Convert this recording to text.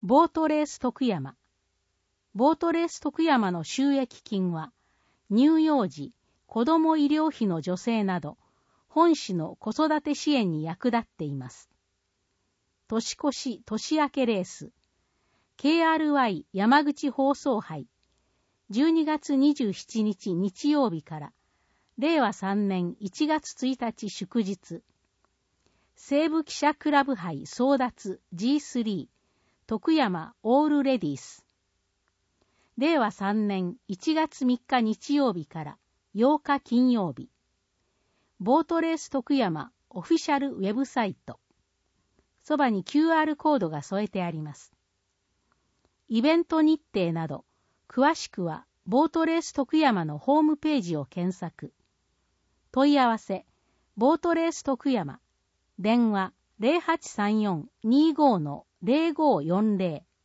ボートレース徳山。ボートレース徳山の収益金は、乳幼児、子ども医療費の助成など、本市の子育て支援に役立っています。年越し年明けレース、KRY 山口放送杯、12月27日日曜日から、令和3年1月1日祝日、西武記者クラブ杯争奪 G3 徳山オールレディース。令和3年1月3日日曜日から8日金曜日。ボートレース徳山オフィシャルウェブサイト。そばに QR コードが添えてあります。イベント日程など、詳しくはボートレース徳山のホームページを検索。問い合わせ、ボートレース徳山。電話 0834-25-0540